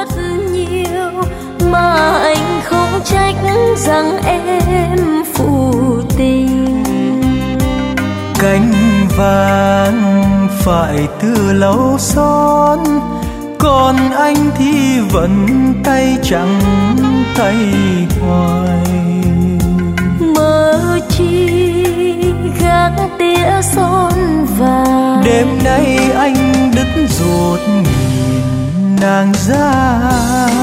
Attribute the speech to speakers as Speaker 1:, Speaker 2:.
Speaker 1: rất nhiều mà anh không trách rằng em phụ tình.
Speaker 2: Cánh vàng phải từ lâu xón, còn anh thì vẫn tay trắng tay hoài.
Speaker 1: Mơ chi gác tía son vàng,
Speaker 2: đêm nay anh đứt ruột nhìn nàng ra